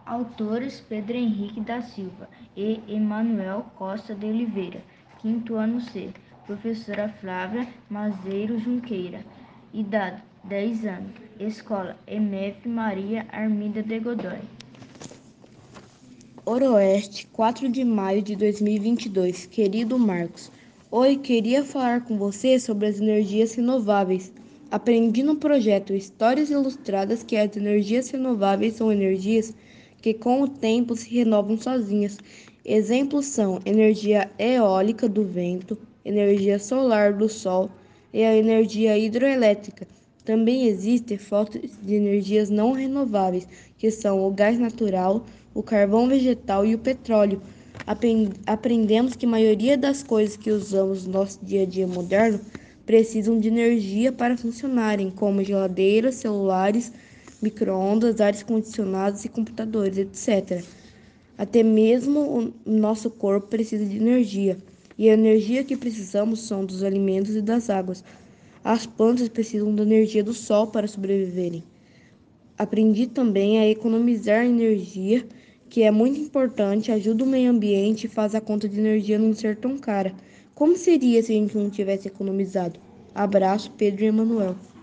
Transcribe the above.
Autores Pedro Henrique da Silva e Emanuel Costa de Oliveira. Quinto ano C. Professora Flávia Mazeiro Junqueira. Idade 10 anos. Escola EMF Maria Arminda de Godoy. Oroeste, 4 de maio de 2022. Querido Marcos. Oi, queria falar com você sobre as energias renováveis. Aprendi no projeto Histórias Ilustradas que as energias renováveis são energias que com o tempo se renovam sozinhas. Exemplos são energia eólica do vento, energia solar do sol e a energia hidroelétrica. Também existem fontes de energias não renováveis, que são o gás natural, o carvão vegetal e o petróleo. Aprendemos que a maioria das coisas que usamos no nosso dia a dia moderno precisam de energia para funcionarem, como geladeiras, celulares, micro-ondas, ares condicionados e computadores, etc. Até mesmo o nosso corpo precisa de energia, e a energia que precisamos são dos alimentos e das águas. As plantas precisam da energia do sol para sobreviverem. Aprendi também a economizar energia, que é muito importante, ajuda o meio ambiente e faz a conta de energia não ser tão cara. Como seria se a gente não tivesse economizado? Abraço, Pedro e Emanuel.